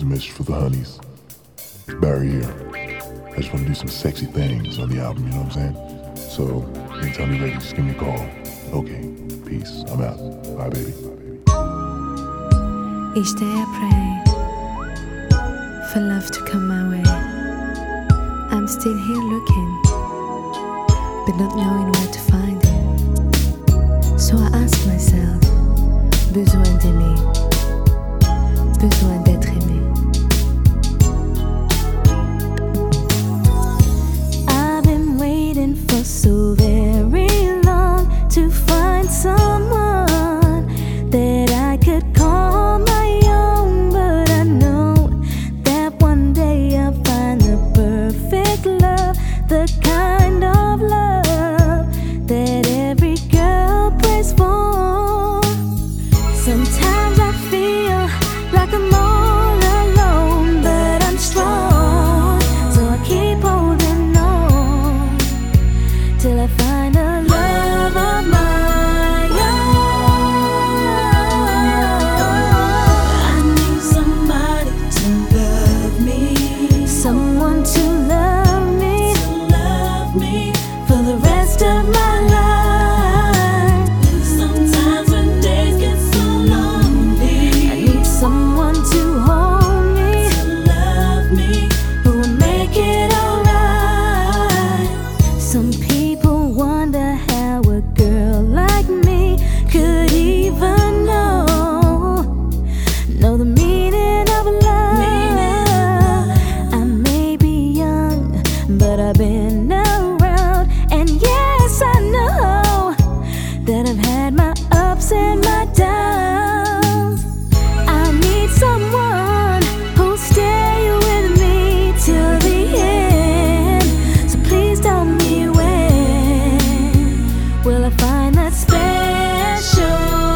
is a message for the honeys. It's Barry here. I just want to do some sexy things on the album, you know what I'm saying? So, anytime you're ready, just give me a call. Okay, peace. I'm out. Bye, baby. Each day I pray for love to come my way. I'm still here looking, but not knowing where to find it. So I ask myself, besoin d'aimer, besoin d'être aimé. I've been waiting for so very long to find someone that I could call my own, but I know that one day I'll find the perfect love, the kind of love that every girl prays for. Sometimes I feel like I'm all alone, but I'm strong, so I keep holding on till I find a love of my own. I need somebody to love me, someone to love me for the rest of my life. Sometimes when days get so lonely, I need someone to hold me, to love me, who will make it alright. Some people wonder how a girl like me could even know the meaning of love. I may be young, but I've been around, and yes, I know that I've had my ups and my downs. I need someone who'll stay with me till the end. So please tell me, when will I find that special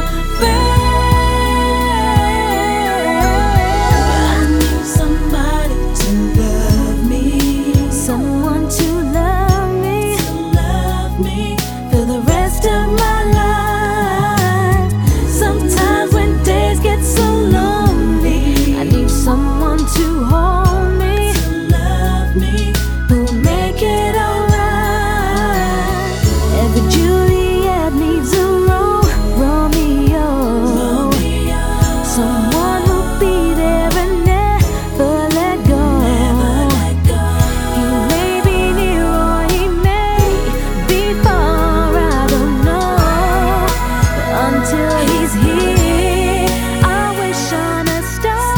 friend? I need somebody to love me, someone to love me for the rest of my life. Sometimes when days get so lonely, I need someone to hold me, to love me, who will make it alright. Every Juliet needs a Romeo, someone who'll be there and never let go. He may be near or he may be far, I don't know, but until he's here, I wish on a star.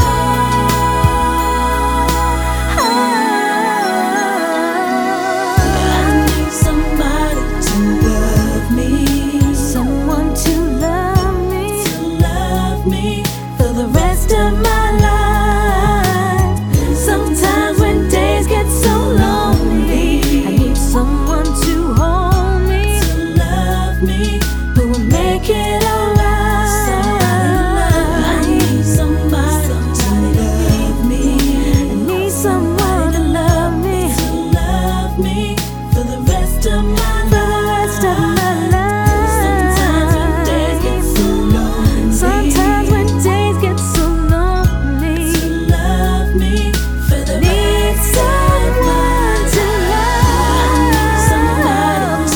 I need somebody to love me, someone to love me for the rest of my life. Sometimes when days get so lonely, I need someone to hold me, to love me, who will make it alright. I need somebody to love me. I need someone to love me for the rest of my life. Sometimes when days get so lonely, to love me for the rest of my life.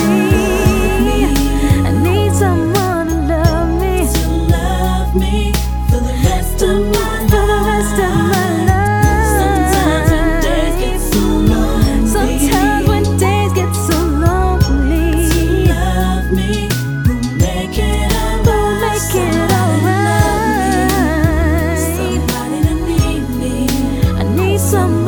I need someone to love me, to love me for the rest of my life. Sometimes when days get so lonely, to love me, who make it alright. Somebody to need me. I need someone